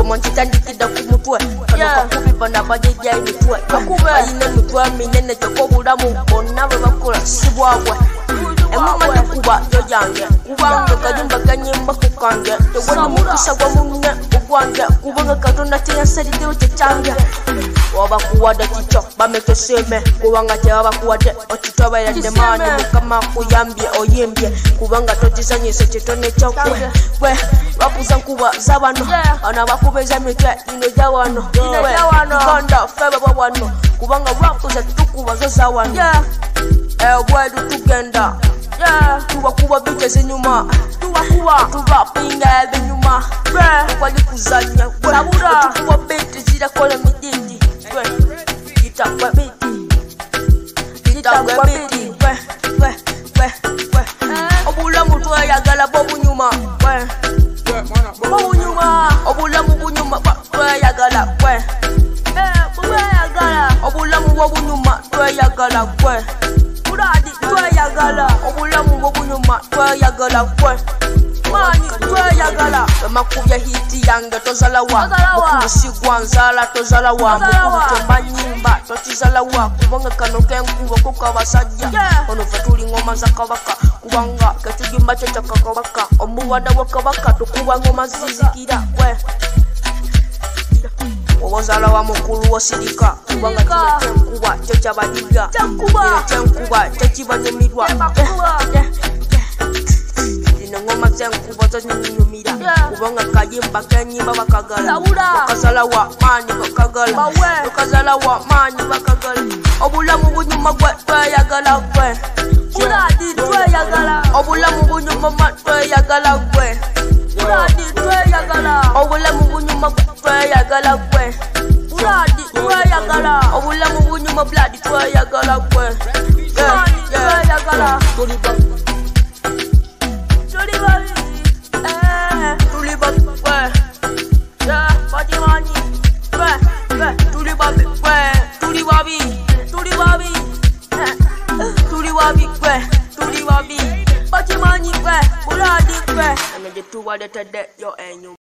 mwanjitandikida kumutwe kakubipa nabajejja emitwe ayina emitwe minene tekobulamu bonna bwe bakola sibwabwe engoma nekuba yo yange kubanga kayimba kanyimba kukange tewali mukisa gwa munne ogwange kubanga katonda teyansaliddewo kyekyange wabakuwadde kikyo bamekeseme kubanga tebabakuwadde okitoberedde maanyi mukama kuyambye oyimbye kubanga tokizanyise kitone kyokwe bwe bakuza nkuba zabano ana bakubeza mitwe ino jawano uganda febe bwawano kubanga lwakuza tukuba zo zawano bwedu tugenda tubakuba biteze nyuma tubapinga ebinyuma twali kuzanya tukuba biti zirakola midindi gitakwe biti obulamu tweyagala bwobunyuma obulamu bunyuma tweyagala obulamu bwobunyuma tweyagala obulamu bwobunyuma tweyagala mani tweyagala emakubya hiti yange tozalawa mukubusigwa nzala tozalawa mukubutema nyimba tokizalawa kubanga kano kenkuba kukabasajja ono fe tuli ngoma za kabaka kubanga ketugimba kyo kyakakabaka omuwada wa kabaka tukuba ngoma zizikira obozala wa mukulu wosirika kubanga kino kyenkuba kyo kyabadiga kyenkuba kyekibanyumirwa zino ngoma zenkuba zonyunyumira kubanga kayimba kenyimba bakagala okazalawa maanyi bakagala okazalawa maanyi bakagala obulamu bunyuma gwe tweyagala gwe obulamu bunyuma tweyagala gwe obulamu bunyuma tweyagala gwe obulamu bunyuma blood tweyagala gwe tuwaletedde yo enyu